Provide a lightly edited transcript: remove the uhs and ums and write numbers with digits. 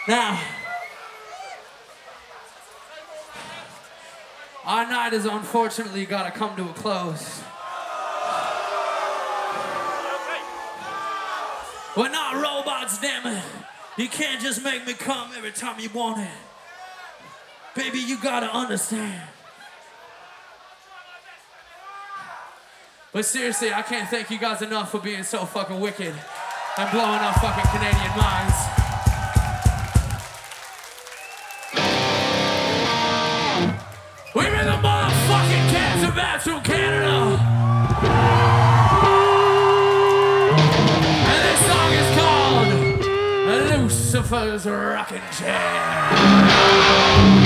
Now, our night has unfortunately got to come to a close. We're not robots, damn it. You can't just make me come every time you want it. Baby, you gotta understand. But seriously, I can't thank you guys enough for being so fucking wicked and blowing up fucking Canadian minds. We're in the motherfucking Cancer Bats from Canada. And this song is called Lucifer's Rockin' Chair.